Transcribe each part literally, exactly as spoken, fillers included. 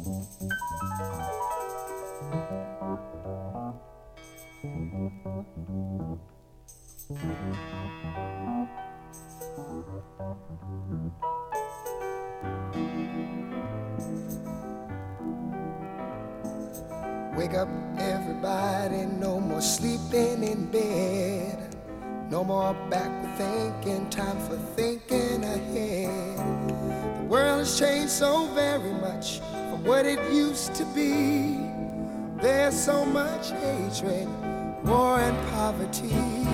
Wake up, everybody, no more sleeping in bed. No more backward thinking, time for thinking ahead. The world has changed so very much from what it used to be. There's so much hatred, war and poverty.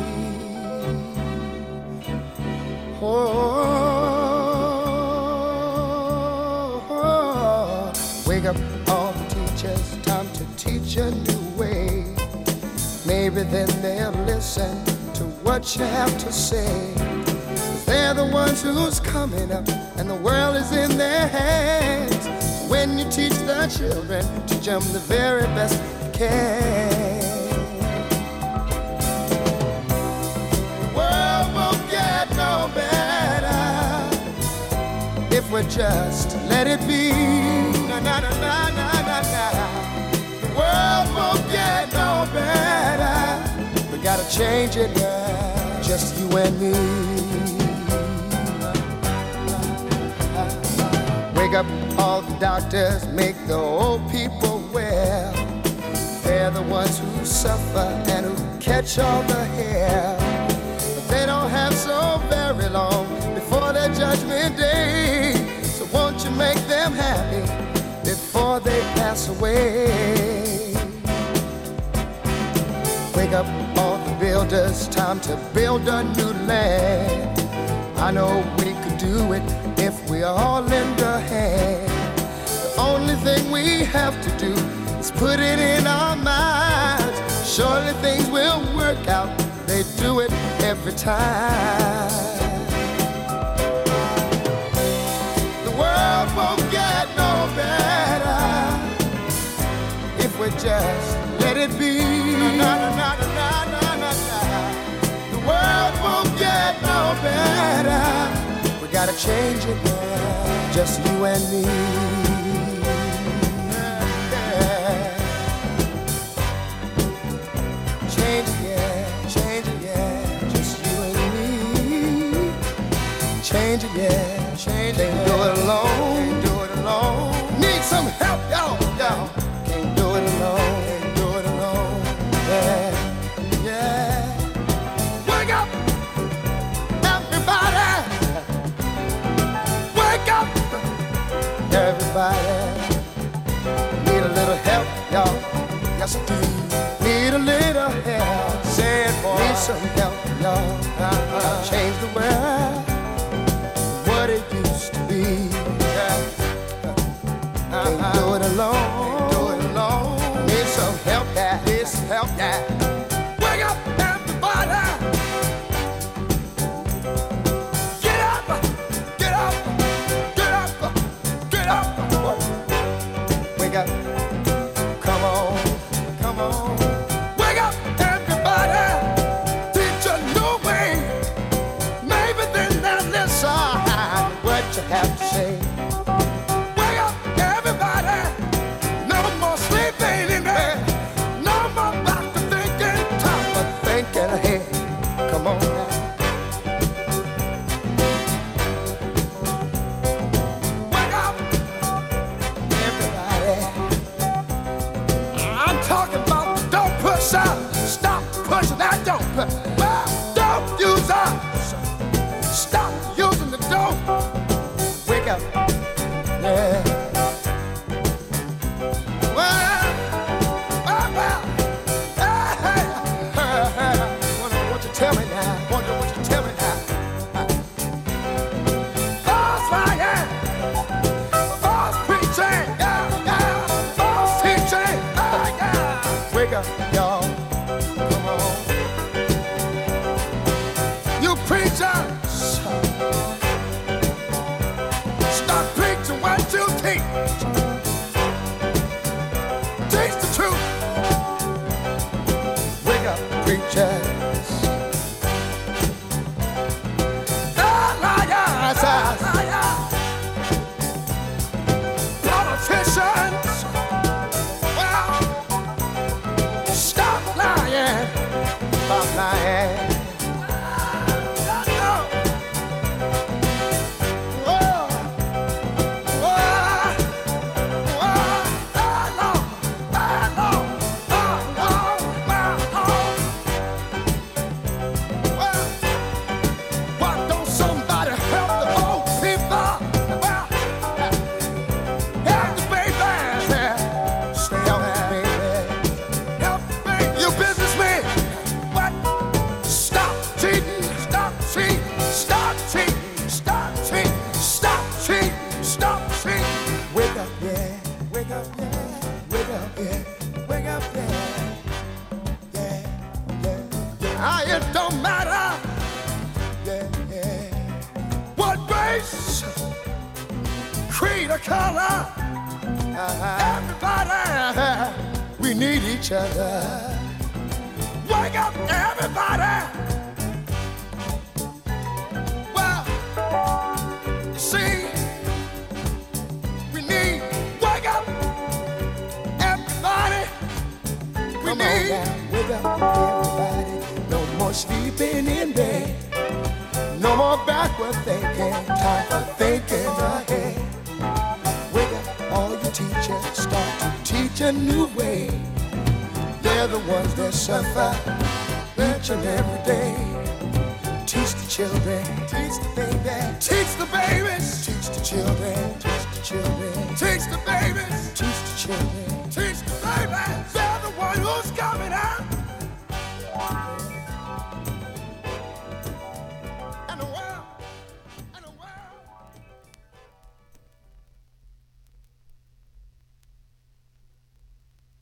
Oh, oh, oh. Wake up, all the teachers, time to teach a new way. Maybe then they'll listen to what you have to say. 'Cause they're the ones who's coming up, and the world is in their hands. So when you teach the children, teach them the very best you can. The world won't get no better if we just let it be. Na na na na na na na. The world won't get no better. We gotta change it now, just you and me. Wake up, all the doctors, make the old people well. They're the ones who suffer and who catch all the hair. But they don't have so very long before their judgment day. So won't you make them happy before they pass away? Wake up, all the builders, time to build a new land. I know we could do it if we all lend a hand. The only thing we have to do is put it in our minds. Surely things will work out, they do it every time. The world won't get no better if we just let it be. Na, na, na, na, na, na, na, na. The world won't get no better. We gotta change it now, just you and me. Yeah. Change it, yeah, change it, yeah, just you and me. Change it, yeah, change it. Can't do it alone, can't do it alone. Need some help, y'all, y'all. Can't do it alone. Yeah, yeah. Wake up, everybody. Wake up, everybody. Need a little help, y'all. Yes, I do. Need a little help. Say it, boy. Need some help, y'all. Uh-huh. Change the world, what it used to be. Yeah. Uh-huh. Can't do it alone. Can't do it alone. Need some help, yeah. Need some help, yeah. Wake up, everybody. Get up, get up, get up, get up. Wake up, come on, come on. Wake up, everybody. Teach a new way. Maybe then they'll listen what you have to say. Wake up, everybody. No more sleeping in bed. No more back to thinking, time for thinking ahead. Come on now. Wake up, everybody. I'm talking about don't push out. Stop pushing that don't push. Well, don't use up. Stop using the dope. Wake up, yeah. Well, well, well. Hey, hey, hey, hey. Wonder what you tell me now. Wonder what you tell me now. False lying, false preaching, yeah, yeah. False teaching, yeah, yeah. Wake up, y'all. Come on. You preachers, stop preaching what you teach. Teach the truth. Wake up, preachers. The liars, liars. Politicians. lying. It don't matter, yeah, yeah, what race, creed, or color. Uh-huh. Everybody, we need each other. Wake up, everybody. Well, see, we need, wake up, everybody. We Come need, on, wake up, everybody. No more sleeping in bed, no more backward thinking, time for thinking ahead. Wake up, all your teachers, start to teach a new way. They're the ones that suffer each and every day. Teach the children, teach the babies, teach the babies, teach the children, teach the children, teach the babies, teach the children.